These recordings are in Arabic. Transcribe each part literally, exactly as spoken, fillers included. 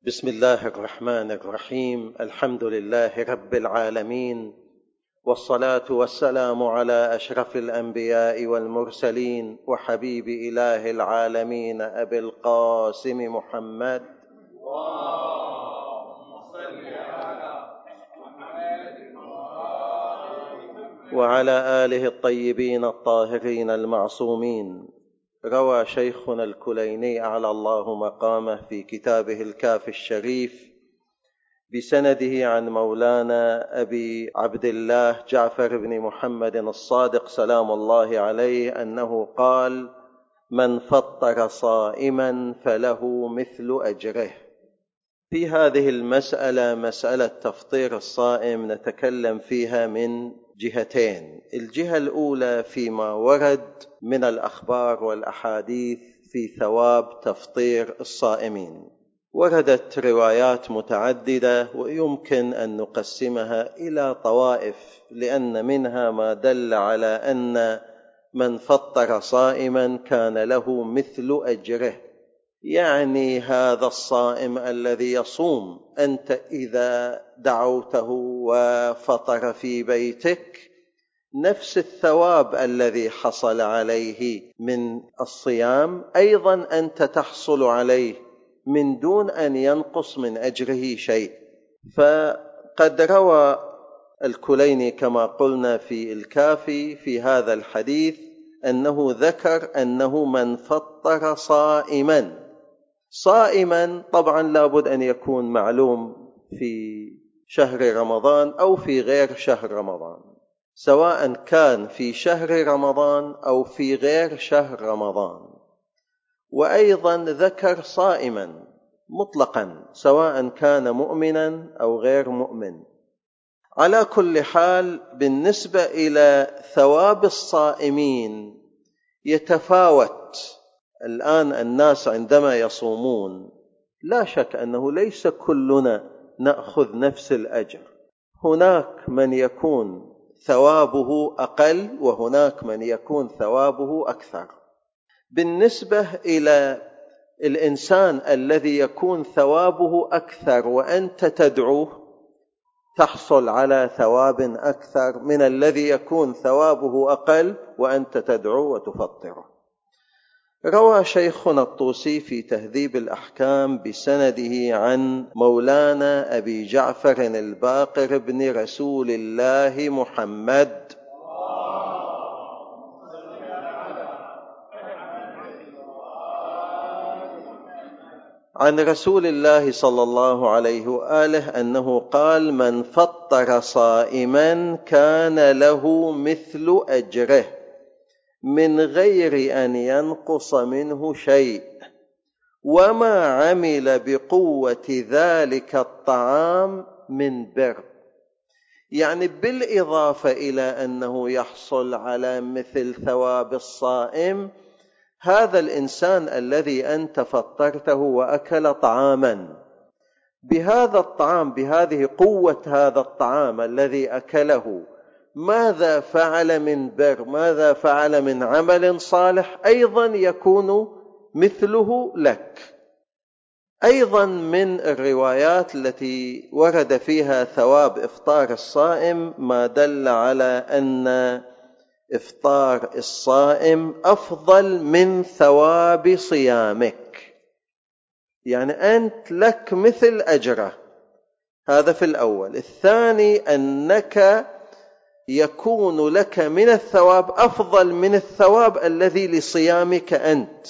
بسم الله الرحمن الرحيم. الحمد لله رب العالمين، والصلاة والسلام على أشرف الأنبياء والمرسلين وحبيب إله العالمين أبي القاسم محمد وعلى آله الطيبين الطاهرين المعصومين. روى شيخنا الكليني أعلى الله مقامه في كتابه الكافي الشريف بسنده عن مولانا أبي عبد الله جعفر بن محمد الصادق سلام الله عليه أنه قال: من فطر صائما فله مثل أجره. في هذه المسألة، مسألة تفطير الصائم، نتكلم فيها من جهتين. الجهة الأولى فيما ورد من الأخبار والأحاديث في ثواب تفطير الصائمين. وردت روايات متعددة ويمكن أن نقسمها إلى طوائف، لأن منها ما دل على أن من فطر صائما كان له مثل أجره، يعني هذا الصائم الذي يصوم أنت إذا دعوته وفطر في بيتك نفس الثواب الذي حصل عليه من الصيام أيضا أنت تحصل عليه من دون أن ينقص من أجره شيء. فقد روى الكليني كما قلنا في الكافي في هذا الحديث أنه ذكر أنه من فطر صائما صائما طبعا لابد أن يكون معلوم في شهر رمضان أو في غير شهر رمضان، سواء كان في شهر رمضان أو في غير شهر رمضان. وأيضا ذكر صائما مطلقا سواء كان مؤمنا أو غير مؤمن. على كل حال بالنسبة إلى ثواب الصائمين يتفاوت. الآن الناس عندما يصومون لا شك أنه ليس كلنا نأخذ نفس الأجر، هناك من يكون ثوابه أقل وهناك من يكون ثوابه أكثر. بالنسبة إلى الإنسان الذي يكون ثوابه أكثر وأنت تدعوه تحصل على ثواب أكثر من الذي يكون ثوابه أقل وأنت تدعو وتفطره. روى شيخنا الطوسي في تهذيب الأحكام بسنده عن مولانا أبي جعفر الباقر بن رسول الله محمد عن رسول الله صلى الله عليه وآله أنه قال: من فطر صائما كان له مثل أجره من غير أن ينقص منه شيء، وما عمل بقوة ذلك الطعام من بر. يعني بالإضافة إلى أنه يحصل على مثل ثواب الصائم، هذا الإنسان الذي أنت فطرته وأكل طعاما بهذا الطعام، بهذه قوة هذا الطعام الذي أكله، ماذا فعل من بر، ماذا فعل من عمل صالح، أيضا يكون مثله لك. أيضا من الروايات التي ورد فيها ثواب إفطار الصائم ما دل على أن إفطار الصائم أفضل من ثواب صيامك، يعني أنت لك مثل أجره. هذا في الأول. الثاني أنك يكون لك من الثواب أفضل من الثواب الذي لصيامك أنت.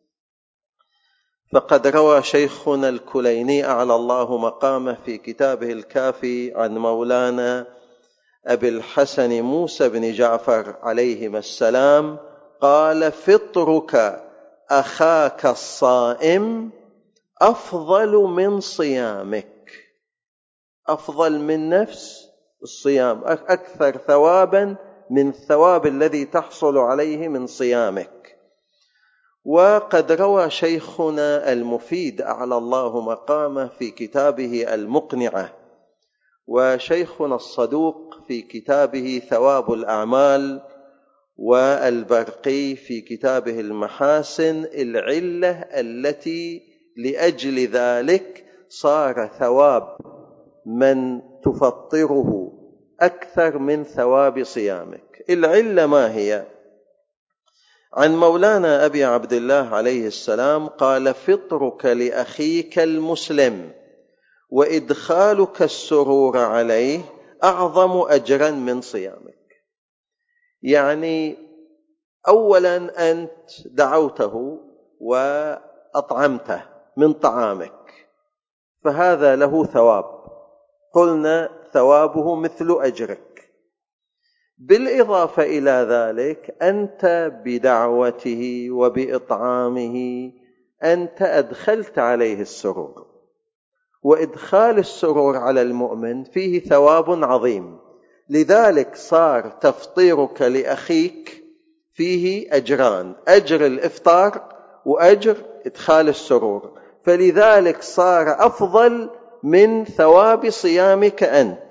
فقد روى شيخنا الكليني أعلى الله مقامه في كتابه الكافي عن مولانا أبي الحسن موسى بن جعفر عليهما السلام قال: فطرك أخاك الصائم أفضل من صيامك، أفضل من نفس الصيام، أكثر ثوابا من الثواب الذي تحصل عليه من صيامك. وقد روى شيخنا المفيد أعلى الله مقامه في كتابه المقنعة، وشيخنا الصدوق في كتابه ثواب الأعمال، والبرقي في كتابه المحاسن العلة التي لأجل ذلك صار ثواب من تفطره أكثر من ثواب صيامك. العلة ما هي؟ عن مولانا أبي عبد الله عليه السلام قال: فطرك لأخيك المسلم وإدخالك السرور عليه أعظم أجرا من صيامك. يعني أولا أنت دعوته وأطعمته من طعامك، فهذا له ثواب، قلنا ثوابه مثل أجرك. بالإضافة إلى ذلك أنت بدعوته وبإطعامه أنت أدخلت عليه السرور، وإدخال السرور على المؤمن فيه ثواب عظيم. لذلك صار تفطيرك لأخيك فيه أجران: أجر الإفطار وأجر إدخال السرور، فلذلك صار أفضل من ثواب صيامك أنت.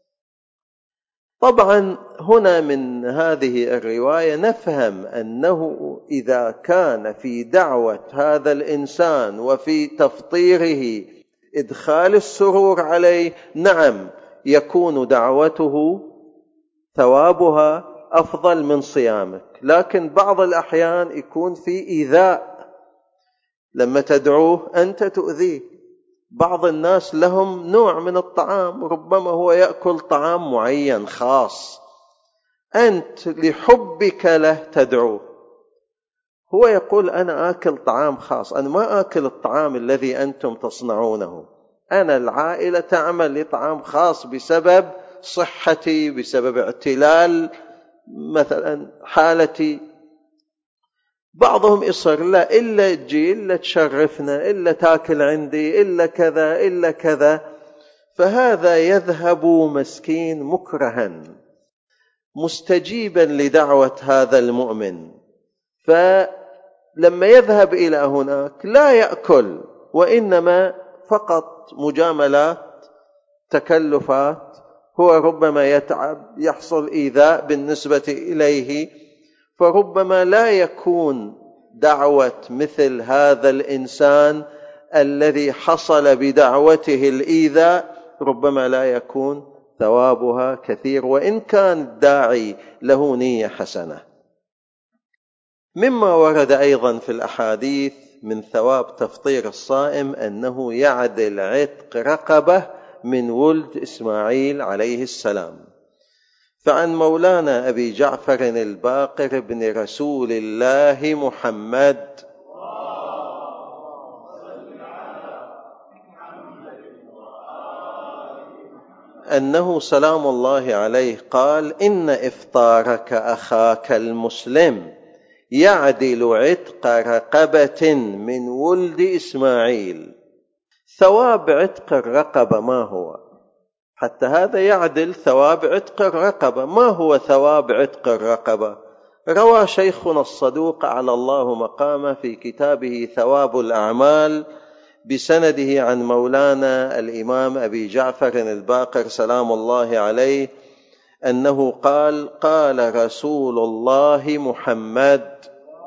طبعا هنا من هذه الرواية نفهم أنه إذا كان في دعوة هذا الإنسان وفي تفطيره إدخال السرور عليه، نعم يكون دعوته ثوابها أفضل من صيامك. لكن بعض الأحيان يكون في إيذاء، لما تدعوه أنت تؤذيه. بعض الناس لهم نوع من الطعام، ربما هو يأكل طعام معين خاص، أنت لحبك له تدعوه، هو يقول أنا آكل طعام خاص، أنا ما آكل الطعام الذي أنتم تصنعونه، أنا العائلة تعمل لطعام خاص بسبب صحتي، بسبب اعتلال مثلا حالتي. بعضهم يصر لا، إلا تجي، إلا تشرفنا، إلا تاكل عندي، إلا كذا إلا كذا، فهذا يذهب مسكين مكرها مستجيبا لدعوة هذا المؤمن، فلما يذهب إلى هناك لا يأكل، وإنما فقط مجاملات، تكلفات، هو ربما يتعب، يحصل إيذاء بالنسبة إليه، فربما لا يكون دعوة مثل هذا الإنسان الذي حصل بدعوته الإيذاء، ربما لا يكون ثوابها كثير وإن كان الداعي له نية حسنة. مما ورد أيضا في الأحاديث من ثواب تفطير الصائم أنه يعدل عتق رقبة من ولد إسماعيل عليه السلام. فعن مولانا أبي جعفر الباقر بن رسول الله محمد أنه سلام الله عليه قال: إن إفطارك أخاك المسلم يعدل عتق رقبة من ولد إسماعيل. ثواب عتق الرقبة ما هو؟ حتى هذا يعدل ثواب عتق الرقبة. ما هو ثواب عتق الرقبة؟ روى شيخنا الصدوق على الله مقامه في كتابه ثواب الأعمال بسنده عن مولانا الإمام أبي جعفر الباقر سلام الله عليه أنه قال: قال رسول الله محمد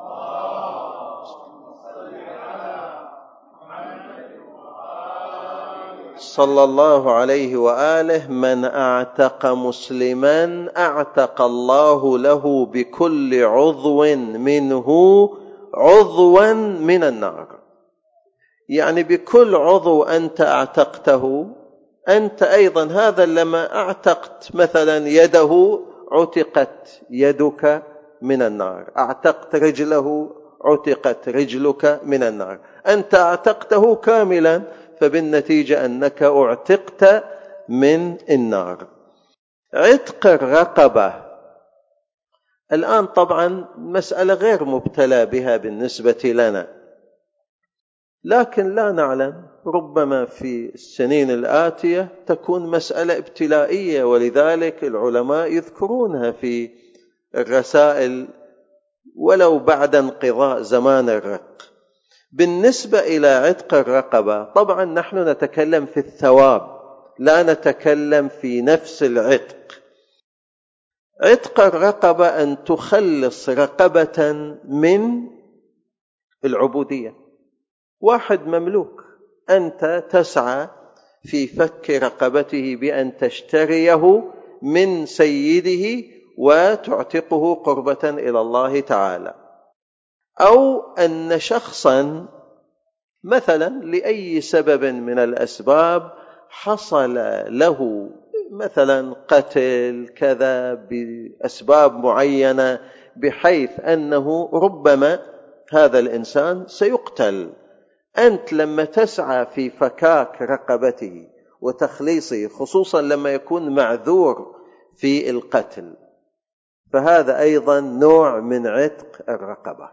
صلى الله عليه وآله: من أعتق مسلما أعتق الله له بكل عضو منه عضوا من النار. يعني بكل عضو أنت أعتقته أنت أيضا، هذا لما أعتقت مثلا يده عتقت يدك من النار، أعتقت رجله عتقت رجلك من النار، أنت أعتقته كاملا، فبالنتيجة أنك أعتقت من النار. عتق الرقبة الآن طبعا مسألة غير مبتلى بها بالنسبة لنا، لكن لا نعلم، ربما في السنين الآتية تكون مسألة ابتلائية، ولذلك العلماء يذكرونها في الرسائل ولو بعد انقضاء زمان الرق. بالنسبة إلى عتق الرقبة طبعا نحن نتكلم في الثواب، لا نتكلم في نفس العتق. عتق الرقبة أن تخلص رقبة من العبودية. واحد مملوك أنت تسعى في فك رقبته بأن تشتريه من سيده وتعتقه قربة إلى الله تعالى. أو أن شخصا مثلا لأي سبب من الأسباب حصل له مثلا قتل كذا بأسباب معينة بحيث أنه ربما هذا الإنسان سيقتل، أنت لما تسعى في فكاك رقبته وتخليصه، خصوصا لما يكون معذور في القتل، فهذا أيضا نوع من عتق الرقبة.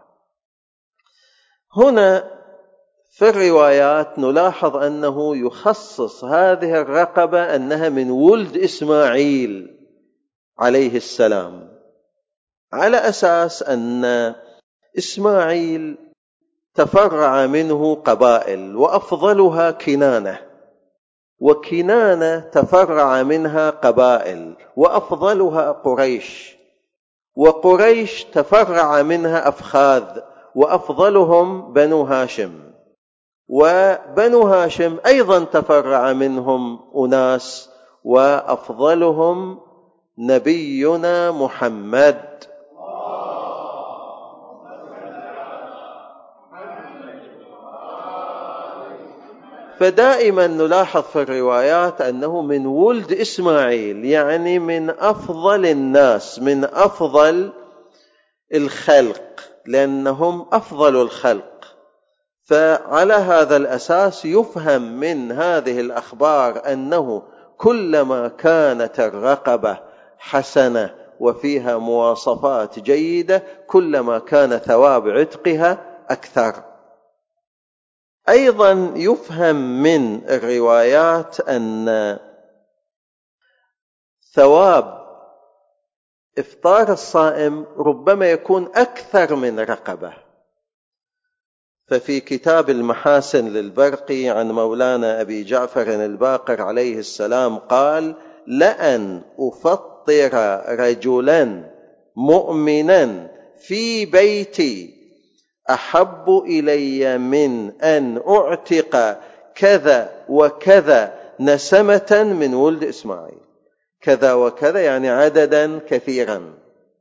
هنا في الروايات نلاحظ أنه يخصص هذه الرقبة أنها من ولد إسماعيل عليه السلام، على أساس أن إسماعيل تفرع منه قبائل وأفضلها كنانة، وكنانة تفرع منها قبائل وأفضلها قريش، وقريش تفرع منها أفخاذ وأفضلهم بنو هاشم، وبنو هاشم أيضا تفرع منهم أناس وأفضلهم نبينا محمد. فدائما نلاحظ في الروايات أنه من ولد إسماعيل، يعني من أفضل الناس، من أفضل الخلق، لأنهم أفضل الخلق. فعلى هذا الأساس يفهم من هذه الأخبار أنه كلما كانت الرقبة حسنة وفيها مواصفات جيدة كلما كان ثواب عتقها أكثر. أيضا يفهم من الروايات أن ثواب إفطار الصائم ربما يكون أكثر من رقبة. ففي كتاب المحاسن للبرقي عن مولانا أبي جعفر الباقر عليه السلام قال: لأن أفطر رجلا مؤمنا في بيتي أحب إلي من أن أعتق كذا وكذا نسمة من ولد إسماعيل. كذا وكذا يعني عددا كثيرا.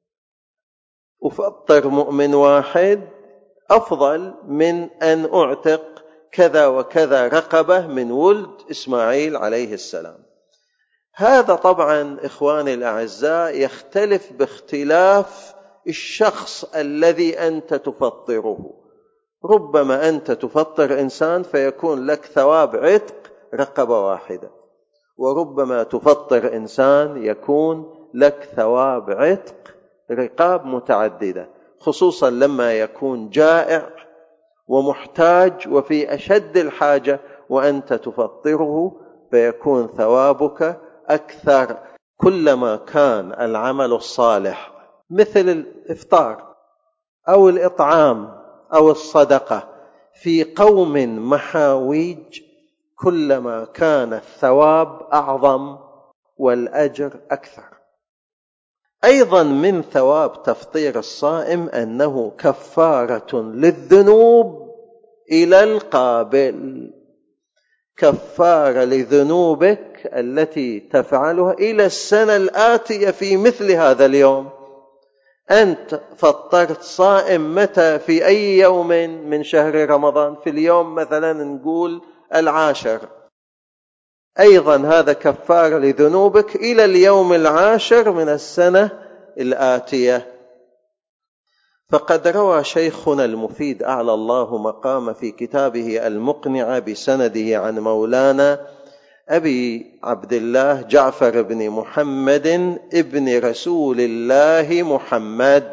أفطر مؤمن واحد أفضل من أن أعتق كذا وكذا رقبة من ولد إسماعيل عليه السلام. هذا طبعا إخواني الأعزاء يختلف باختلاف الشخص الذي أنت تفطره. ربما أنت تفطر إنسان فيكون لك ثواب عتق رقبة واحدة، وربما تفطر إنسان يكون لك ثواب عتق رقاب متعددة، خصوصا لما يكون جائع ومحتاج وفي أشد الحاجة وأنت تفطره، فيكون ثوابك أكثر كلما كان العمل الصالح مثل الإفطار أو الإطعام أو الصدقة في قوم محاويج، كلما كان الثواب أعظم والأجر أكثر. أيضا من ثواب تفطير الصائم أنه كفارة للذنوب إلى القابل، كفارة لذنوبك التي تفعلها إلى السنة الآتية في مثل هذا اليوم. أنت فطرت صائم متى؟ في أي يوم من شهر رمضان؟ في اليوم مثلا نقول العاشر، أيضا هذا كفارة لذنوبك إلى اليوم العاشر من السنة الآتية. فقد روى شيخنا المفيد أعلى الله مقام في كتابه المقنع بسنده عن مولانا أبي عبد الله جعفر بن محمد ابن رسول الله محمد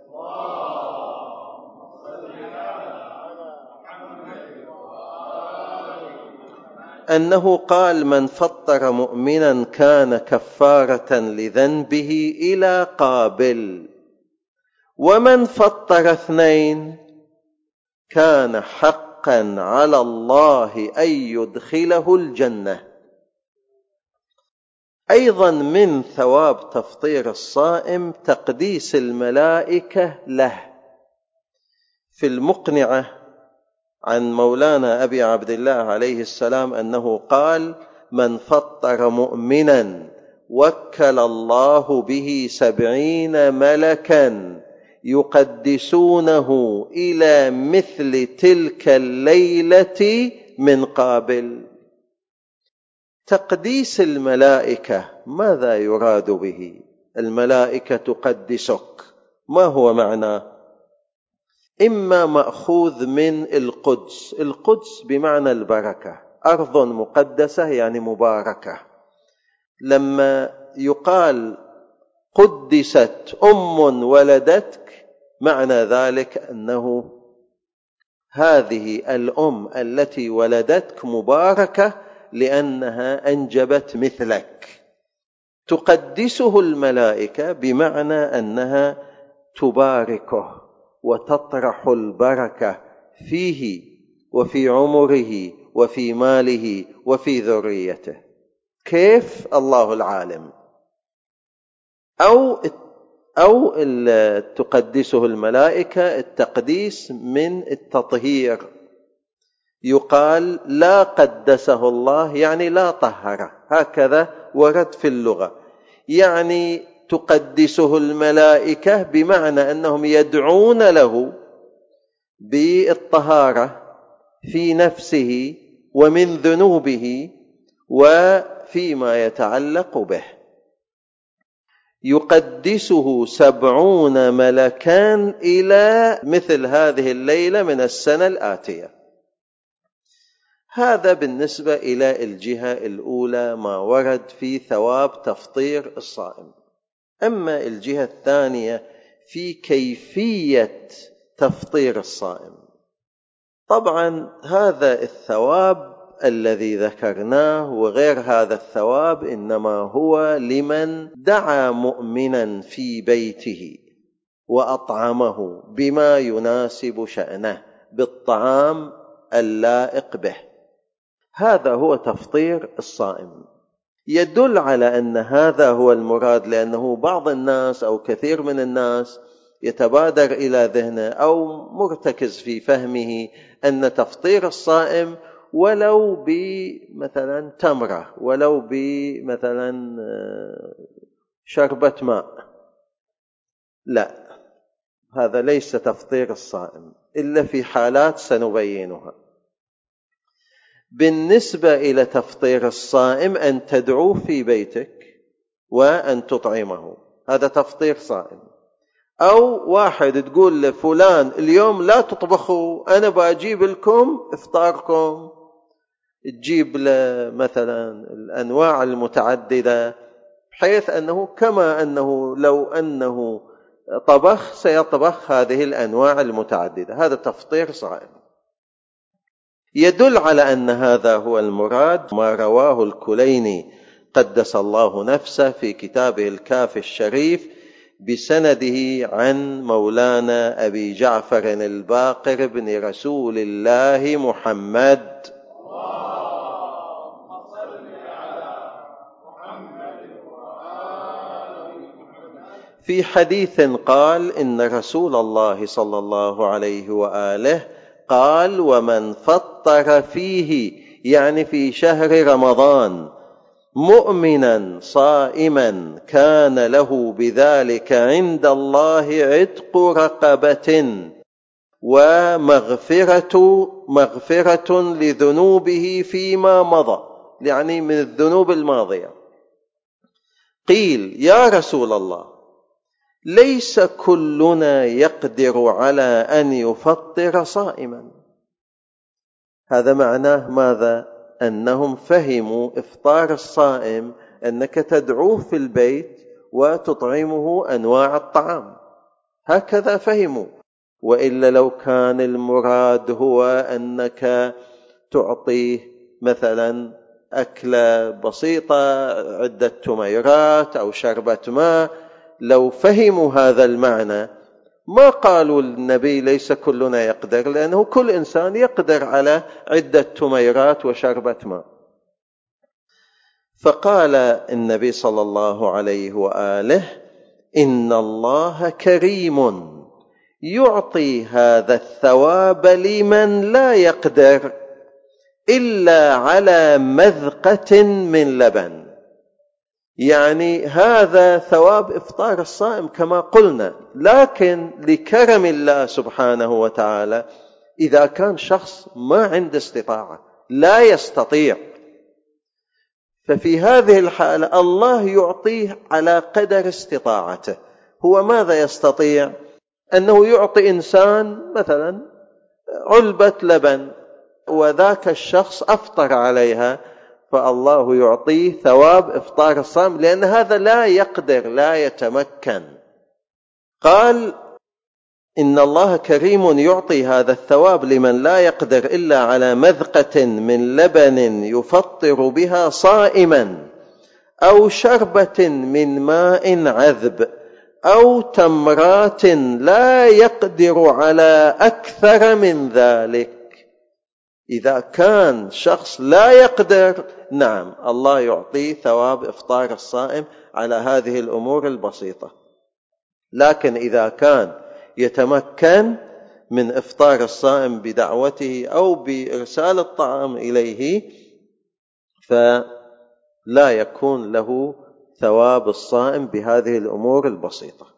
أنه قال: من فطر مؤمنا كان كفارة لذنبه إلى قابل، ومن فطر اثنين كان حقا على الله أن يدخله الجنة. أيضا من ثواب تفطير الصائم تقديس الملائكة له. في المقنعة عن مولانا أبي عبد الله عليه السلام أنه قال: من فطر مؤمنا وكل الله به سبعين ملكا يقدسونه إلى مثل تلك الليلة من قابل. تقديس الملائكة ماذا يراد به؟ الملائكة تقدسك، ما هو معناه؟ إما مأخوذ من القدس، القدس بمعنى البركة، أرض مقدسة يعني مباركة. لما يقال قدست أم ولدتك، معنى ذلك أنه هذه الأم التي ولدتك مباركة لأنها أنجبت مثلك. تقدسه الملائكة بمعنى أنها تباركه وتطرح البركة فيه وفي عمره وفي ماله وفي ذريته. كيف؟ الله العالم. أو أو تقدسه الملائكة التقديس من التطهير، يقال لا قدسه الله يعني لا طهره، هكذا ورد في اللغة. يعني تقدسه الملائكة بمعنى أنهم يدعون له بالطهارة في نفسه ومن ذنوبه وفيما يتعلق به. يقدسه سبعون ملكان إلى مثل هذه الليلة من السنة الآتية. هذا بالنسبة إلى الجهة الأولى ما ورد في ثواب تفطير الصائم. أما الجهة الثانية في كيفية تفطير الصائم، طبعا هذا الثواب الذي ذكرناه وغير هذا الثواب إنما هو لمن دعا مؤمنا في بيته وأطعمه بما يناسب شأنه بالطعام اللائق به. هذا هو تفطير الصائم. يدل على أن هذا هو المراد، لأنه بعض الناس أو كثير من الناس يتبادر إلى ذهنه أو مرتكز في فهمه أن تفطير الصائم ولو بمثلا تمرة، ولو بمثلا شربة ماء. لا، هذا ليس تفطير الصائم إلا في حالات سنبينها. بالنسبة إلى تفطير الصائم أن تدعو في بيتك وأن تطعمه، هذا تفطير صائم. أو واحد تقول لفلان اليوم لا تطبخوا، أنا بأجيب لكم إفطاركم، تجيب له مثلا الأنواع المتعددة، بحيث أنه كما أنه لو أنه طبخ سيطبخ هذه الأنواع المتعددة. هذا تفطير صائم. يدل على أن هذا هو المراد ما رواه الكليني قدس الله نفسه في كتابه الكافي الشريف بسنده عن مولانا أبي جعفر الباقر بن رسول الله محمد في حديث قال: إن رسول الله صلى الله عليه وآله قال: ومن فطر فيه، يعني في شهر رمضان، مؤمنا صائما كان له بذلك عند الله عتق رقبة ومغفرة مغفرة لذنوبه فيما مضى، يعني من الذنوب الماضية. قيل: يا رسول الله، ليس كلنا يقدر على أن يفطر صائما. هذا معناه ماذا؟ أنهم فهموا إفطار الصائم أنك تدعوه في البيت وتطعمه أنواع الطعام، هكذا فهموا. وإلا لو كان المراد هو أنك تعطيه مثلا أكلة بسيطة، عدة تميرات أو شربة ماء، لو فهموا هذا المعنى ما قالوا النبي ليس كلنا يقدر، لأنه كل إنسان يقدر على عدة تميرات وشربة ماء. فقال النبي صلى الله عليه وآله: إن الله كريم يعطي هذا الثواب لمن لا يقدر إلا على مذقة من لبن. يعني هذا ثواب إفطار الصائم كما قلنا، لكن لكرم الله سبحانه وتعالى إذا كان شخص ما عنده استطاعة لا يستطيع، ففي هذه الحالة الله يعطيه على قدر استطاعته. هو ماذا يستطيع؟ أنه يعطي إنسان مثلا علبة لبن وذاك الشخص أفطر عليها، فالله يعطيه ثواب إفطار الصائم لأن هذا لا يقدر لا يتمكن. قال إن الله كريم يعطي هذا الثواب لمن لا يقدر إلا على مذقة من لبن يفطر بها صائما، أو شربة من ماء عذب، أو تمرات لا يقدر على أكثر من ذلك. إذا كان شخص لا يقدر، نعم الله يعطيه ثواب إفطار الصائم على هذه الأمور البسيطة. لكن إذا كان يتمكن من إفطار الصائم بدعوته أو بإرسال الطعام إليه فلا يكون له ثواب الصائم بهذه الأمور البسيطة.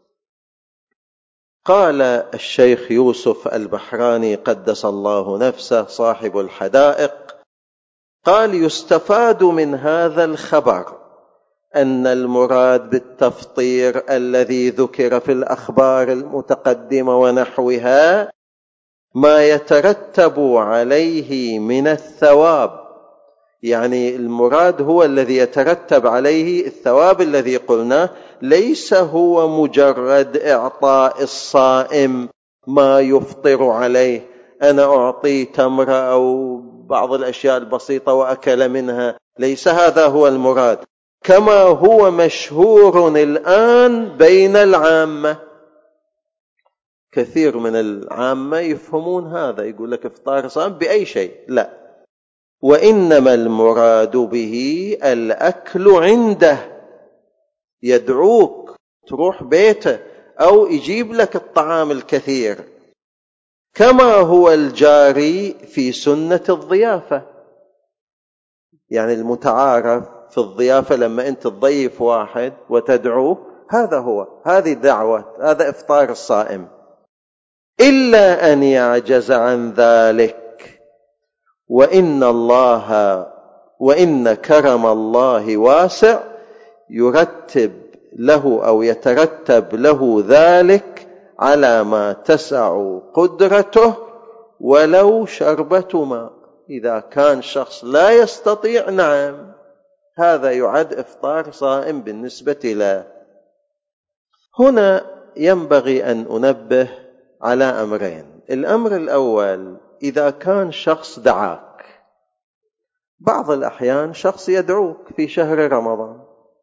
قال الشيخ يوسف البحراني قدس الله نفسه صاحب الحدائق، قال يستفاد من هذا الخبر أن المراد بالتفطير الذي ذكر في الأخبار المتقدمة ونحوها ما يترتب عليه من الثواب. يعني المراد هو الذي يترتب عليه الثواب الذي قلناه، ليس هو مجرد إعطاء الصائم ما يفطر عليه. أنا أعطي تمرة أو بعض الأشياء البسيطة وأكل منها، ليس هذا هو المراد كما هو مشهور الآن بين العامة. كثير من العامة يفهمون هذا، يقول لك إفطار صائم بأي شيء، لا، وإنما المراد به الأكل عنده، يدعوك تروح بيته أو يجيب لك الطعام الكثير، كما هو الجاري في سنة الضيافة. يعني المتعارف في الضيافة لما أنت تضيف واحد وتدعوه، هذا هو، هذه دعوة، هذا إفطار الصائم. إلا أن يعجز عن ذلك، وإن الله وإن كرم الله واسع يرتب له أو يترتب له ذلك على ما تسع قدرته ولو شربة ماء. إذا كان شخص لا يستطيع، نعم هذا يعد إفطار صائم بالنسبة له. هنا ينبغي أن أنبه على أمرين. الأمر الأول، إذا كان شخص دعاك، بعض الأحيان شخص يدعوك في شهر رمضان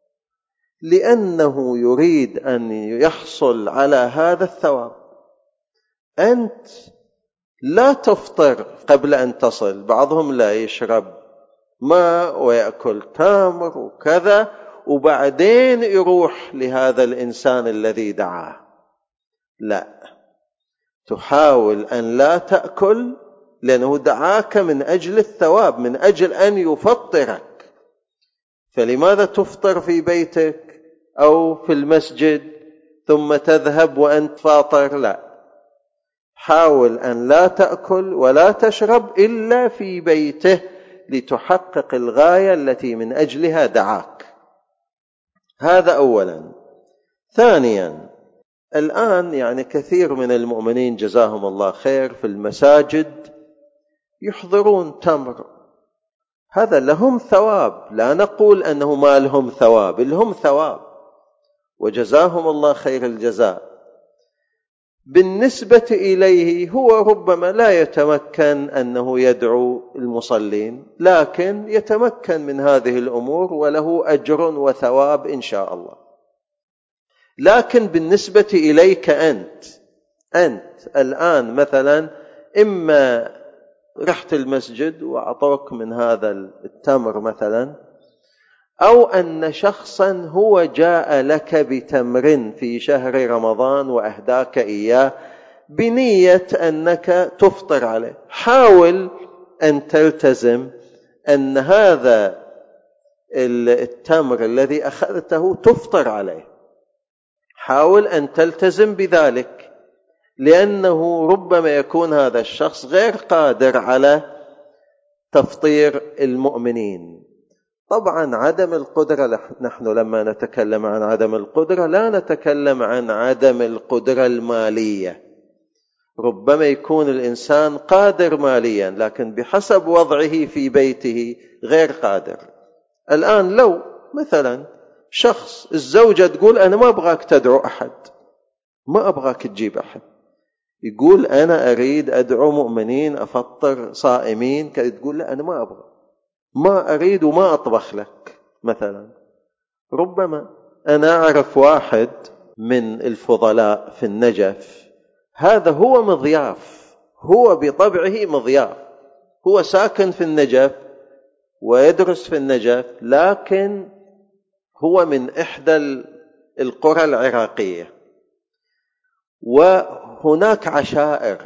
لأنه يريد أن يحصل على هذا الثواب، أنت لا تفطر قبل أن تصل. بعضهم لا يشرب ماء ويأكل تمر وكذا، وبعدين يروح لهذا الإنسان الذي دعاه. لا، تحاول أن لا تأكل لأنه دعاك من أجل الثواب، من أجل أن يفطرك. فلماذا تفطر في بيتك أو في المسجد ثم تذهب وأنت فاطر؟ لا، حاول أن لا تأكل ولا تشرب إلا في بيته لتحقق الغاية التي من أجلها دعاك. هذا أولا. ثانيا، الآن يعني كثير من المؤمنين جزاهم الله خير في المساجد يحضرون تمر، هذا لهم ثواب، لا نقول أنه ما لهم ثواب، لهم ثواب وجزاهم الله خير الجزاء. بالنسبة إليه هو ربما لا يتمكن أنه يدعو المصلين، لكن يتمكن من هذه الأمور وله أجر وثواب إن شاء الله. لكن بالنسبة إليك أنت أنت الآن مثلا، إما رحت المسجد وأعطوك من هذا التمر مثلا، أو أن شخصا هو جاء لك بتمر في شهر رمضان وأهداك إياه، بنية أنك تفطر عليه. حاول أن تلتزم أن هذا التمر الذي أخذته تفطر عليه، حاول أن تلتزم بذلك، لأنه ربما يكون هذا الشخص غير قادر على تفطير المؤمنين. طبعا عدم القدرة، نحن لما نتكلم عن عدم القدرة لا نتكلم عن عدم القدرة المالية، ربما يكون الإنسان قادر ماليا لكن بحسب وضعه في بيته غير قادر. الآن لو مثلا شخص الزوجة تقول أنا ما أبغاك تدعو أحد، ما أبغاك تجيب أحد، يقول أنا أريد أدعو مؤمنين أفطر صائمين، تقول لا أنا ما أبغى، ما أريد وما أطبخ لك مثلا. ربما أنا أعرف واحد من الفضلاء في النجف، هذا هو مضياف، هو بطبعه مضياف، هو ساكن في النجف ويدرس في النجف، لكن هو من إحدى القرى العراقية، وهناك عشائر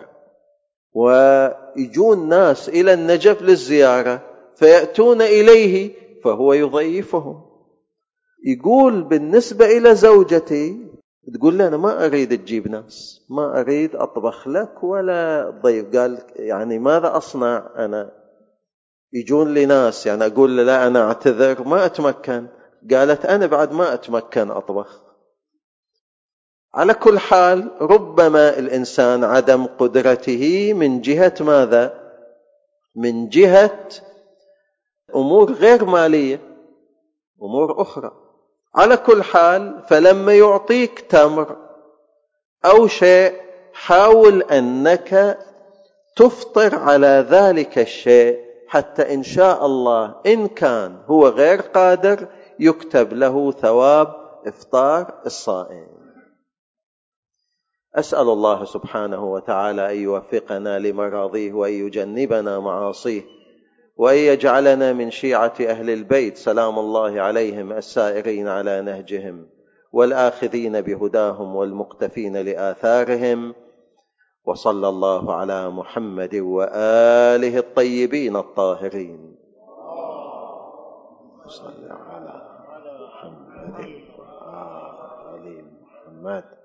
ويجون ناس إلى النجف للزيارة فيأتون إليه فهو يضيفهم. يقول بالنسبة إلى زوجتي تقول لي أنا ما أريد تجيب ناس، ما أريد أطبخ لك ولا ضيف. قال يعني ماذا أصنع أنا؟ يجون لي ناس، يعني أقول لا أنا أعتذر ما أتمكن. قالت أنا بعد ما أتمكن أطبخ. على كل حال ربما الإنسان عدم قدرته من جهة ماذا؟ من جهة أمور غير مالية، أمور أخرى. على كل حال فلما يعطيك تمر أو شيء حاول أنك تفطر على ذلك الشيء، حتى إن شاء الله إن كان هو غير قادر يكتب له ثواب إفطار الصائم. أسأل الله سبحانه وتعالى أن يوفقنا لمراضيه وأن يجنبنا معاصيه، وأن يجعلنا من شيعة أهل البيت سلام الله عليهم السائرين على نهجهم والآخذين بهداهم والمقتفين لآثارهم. وصلى الله على محمد وآله الطيبين الطاهرين. صلى على محمد وآل محمد.